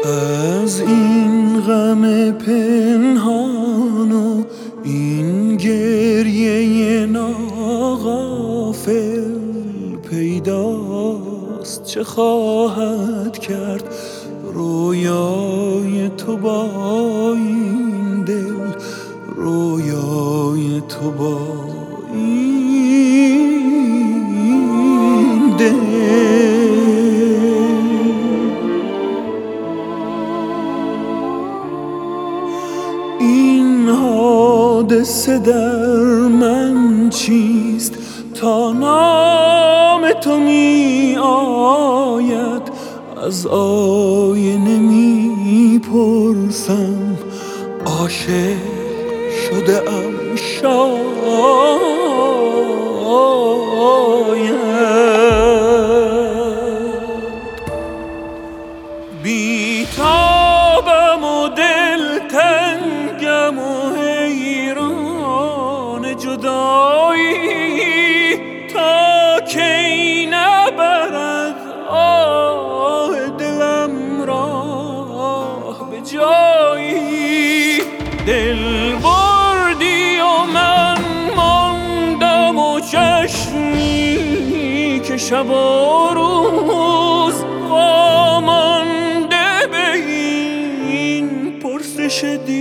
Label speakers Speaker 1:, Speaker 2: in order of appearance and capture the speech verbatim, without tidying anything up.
Speaker 1: از این غم پنهان و این گریه ناغافل پیداست چه خواهد کرد رویای تو با این دل، رویای تو با این دل. این حادثه در من چیست تا نام تو می آید؟ از آینه می پرسم عاشق شده ام شاید. بیتابم و دلتنگم و حیران جدایی، تا کی نبرد آه دلم راه به جایی. دل بردی و من ماندم و چشمی که شب و روز وامانده به این پرسش دی